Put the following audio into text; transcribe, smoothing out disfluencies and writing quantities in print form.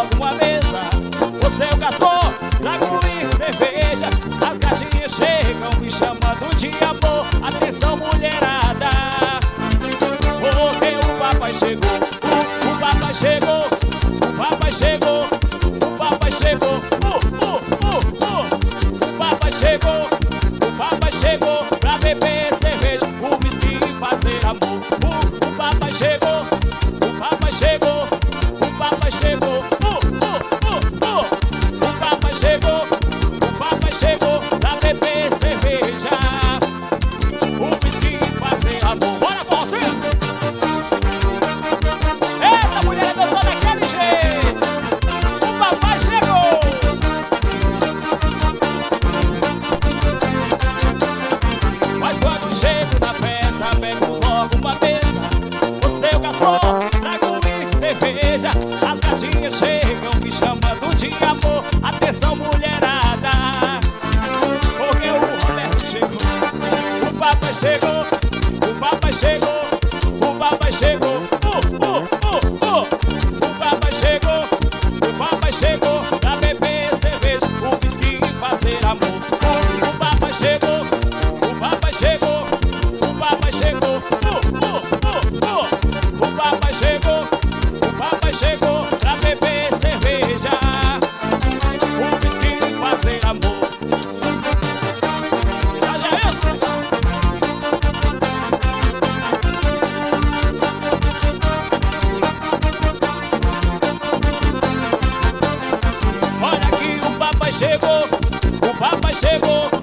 logo uma mesa. Você é o garçom, trago e cerveja. As gatinhas chegam me chamando de amor. Atenção, mulherada, porque o papai chegou. O papai chegou, o papai chegou, o papai chegou. O papai chegou, o papai chegou pra beber cerveja, o whisky e fazer amor. O papai chegou, o papai chegou, o papai chegou. O papai chegou, o papai chegou pra beber cerveja, o whisky e fazer amor. Bora, você! Eita, mulher, eu tô daquele jeito. O papai chegou. Mas quando chego na festa, pego logo uma mesa. Você é o garçom, trago e cerveja. As gatinhas chegam me chamando de amor. Atenção, mulherada, porque o Roberto chegou. O papai chegou, o papai chegou, o papai chegou. O papai chegou, o papai chegou pra beber cerveja, o whisky e fazer amor. O papai chegou, o papai chegou, o papai chegou. O papai chegou, o papai chegou pra beber cerveja, o whisky e fazer amor. Olha isso, olha aqui, o papai chegou, o papai chegou.